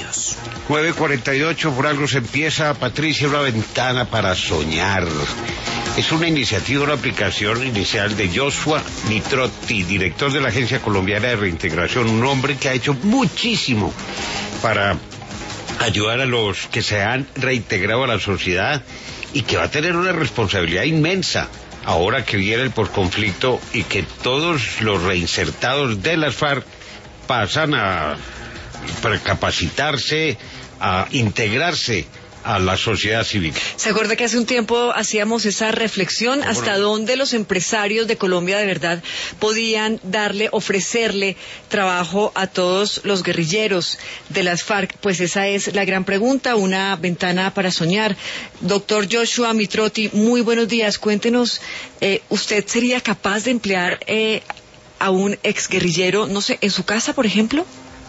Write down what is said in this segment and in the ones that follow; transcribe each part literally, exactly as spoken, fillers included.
años. nueve cuarenta y ocho, por algo se empieza, Patricia, una ventana para soñar. Es una iniciativa, una aplicación inicial de Joshua Mitrotti, director de la Agencia Colombiana de Reintegración, un hombre que ha hecho muchísimo para ayudar a los que se han reintegrado a la sociedad y que va a tener una responsabilidad inmensa ahora que viene el posconflicto y que todos los reinsertados de las FARC pasan a capacitarse, a integrarse a la sociedad civil. ¿Se acuerda que hace un tiempo hacíamos esa reflexión hasta bueno. dónde los empresarios de Colombia de verdad podían darle, ofrecerle trabajo a todos los guerrilleros de las FARC? Pues esa es la gran pregunta, una ventana para soñar. Doctor Joshua Mitrotti, muy buenos días. Cuéntenos, eh, ¿usted sería capaz de emplear eh, a un exguerrillero, no sé, en su casa, por ejemplo?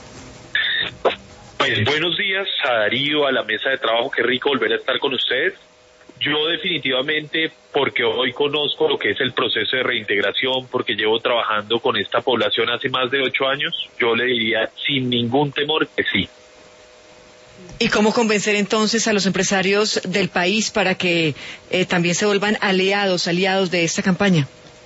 Pues buenos días a Darío, a la mesa de trabajo, qué rico volver a estar con ustedes. Yo definitivamente, porque hoy conozco lo que es el proceso de reintegración, porque llevo trabajando con esta población hace más de ocho años, yo le diría sin ningún temor que sí. ¿Y cómo convencer entonces a los empresarios del país para que eh, también se vuelvan aliados, aliados de esta campaña?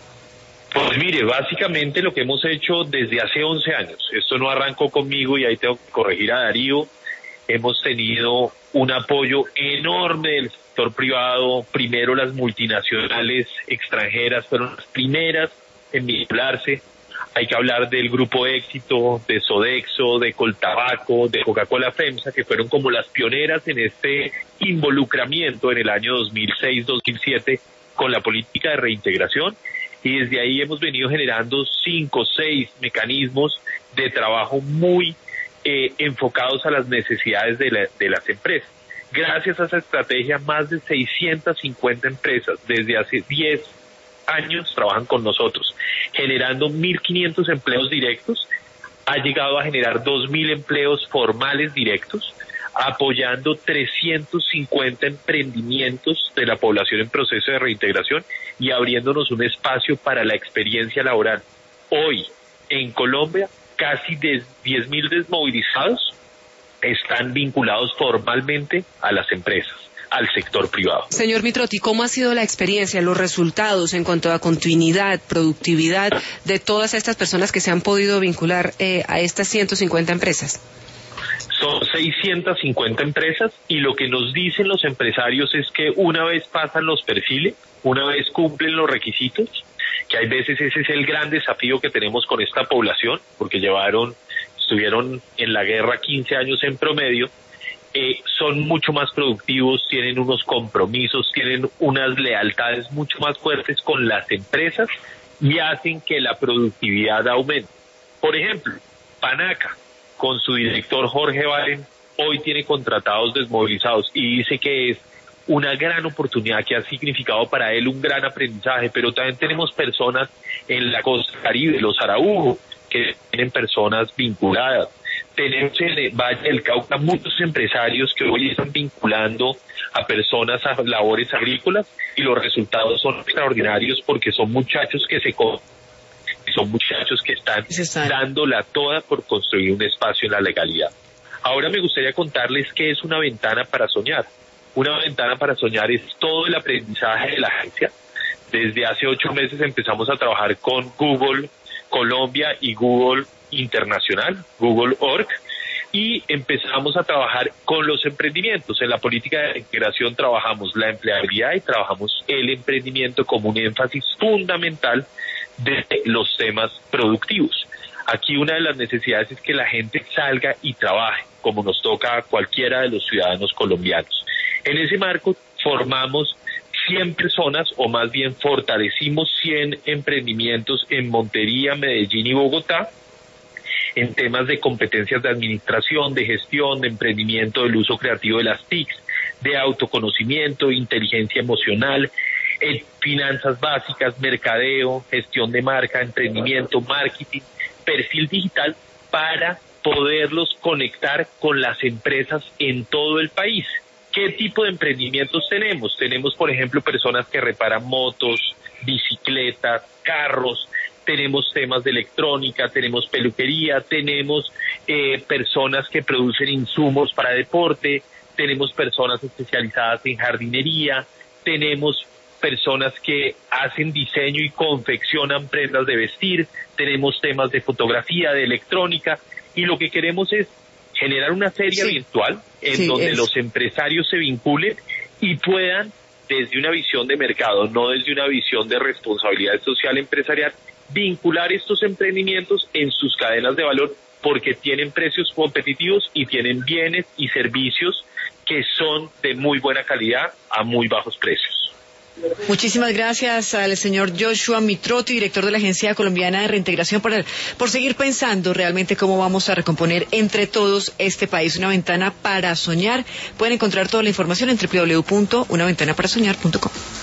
Pues mire, básicamente lo que hemos hecho desde hace once años, esto no arrancó conmigo y ahí tengo que corregir a Darío, hemos tenido un apoyo enorme del sector privado, primero las multinacionales extranjeras fueron las primeras en vincularse, hay que hablar del Grupo Éxito, de Sodexo, de Coltabaco, de Coca-Cola FEMSA, que fueron como las pioneras en este involucramiento en el año dos mil seis dos mil siete con la política de reintegración. Y desde ahí hemos venido generando cinco, seis mecanismos de trabajo muy eh, enfocados a las necesidades de, la, de las empresas. Gracias a esa estrategia, más de seiscientas cincuenta empresas desde hace diez años trabajan con nosotros, generando mil quinientos empleos directos, ha llegado a generar dos mil empleos formales directos, apoyando trescientos cincuenta emprendimientos de la población en proceso de reintegración y abriéndonos un espacio para la experiencia laboral. Hoy, en Colombia, casi diez mil desmovilizados están vinculados formalmente a las empresas, al sector privado. Señor Mitrotti, ¿cómo ha sido la experiencia, los resultados en cuanto a continuidad, productividad de todas estas personas que se han podido vincular eh, a estas ciento cincuenta empresas? Son seiscientas cincuenta empresas y lo que nos dicen los empresarios es que una vez pasan los perfiles, una vez cumplen los requisitos, que hay veces ese es el gran desafío que tenemos con esta población, porque llevaron, estuvieron en la guerra quince años en promedio, eh, son mucho más productivos, tienen unos compromisos, tienen unas lealtades mucho más fuertes con las empresas y hacen que la productividad aumente. Por ejemplo, Panaca, con su director Jorge Valen, hoy tiene contratados desmovilizados y dice que es una gran oportunidad, que ha significado para él un gran aprendizaje, pero también tenemos personas en la costa caribe, los Araujo, que tienen personas vinculadas. Tenemos en el Valle del Cauca muchos empresarios que hoy están vinculando a personas a labores agrícolas y los resultados son extraordinarios porque son muchachos que se son muchachos que están dándola toda por construir un espacio en la legalidad. Ahora me gustaría contarles qué es una ventana para soñar. Una ventana para soñar es todo el aprendizaje de la agencia. Desde hace ocho meses empezamos a trabajar con Google Colombia y Google Internacional, Google punto org, y empezamos a trabajar con los emprendimientos. En la política de integración trabajamos la empleabilidad y trabajamos el emprendimiento como un énfasis fundamental de los temas productivos. Aquí una de las necesidades es que la gente salga y trabaje, como nos toca a cualquiera de los ciudadanos colombianos. En ese marco formamos cien personas, o más bien fortalecimos cien emprendimientos en Montería, Medellín y Bogotá, en temas de competencias de administración, de gestión, de emprendimiento, del uso creativo de las T I Cs, de autoconocimiento, inteligencia emocional, eh, finanzas básicas, mercadeo, gestión de marca, emprendimiento, marketing, perfil digital, para poderlos conectar con las empresas en todo el país. ¿Qué tipo de emprendimientos tenemos? Tenemos, por ejemplo, personas que reparan motos, bicicletas, carros, tenemos temas de electrónica, tenemos peluquería, tenemos eh, personas que producen insumos para deporte, tenemos personas especializadas en jardinería, tenemos personas que hacen diseño y confeccionan prendas de vestir, tenemos temas de fotografía, de electrónica, y lo que queremos es generar una feria sí. virtual en sí, donde es. los empresarios se vinculen y puedan, desde una visión de mercado, no desde una visión de responsabilidad social empresarial, vincular estos emprendimientos en sus cadenas de valor, porque tienen precios competitivos y tienen bienes y servicios que son de muy buena calidad a muy bajos precios. Muchísimas gracias al señor Joshua Mitrotti, director de la Agencia Colombiana de Reintegración, por, el, por seguir pensando realmente cómo vamos a recomponer entre todos este país. Una ventana para soñar. Pueden encontrar toda la información en doble u doble u doble u punto una ventana para soñar punto com.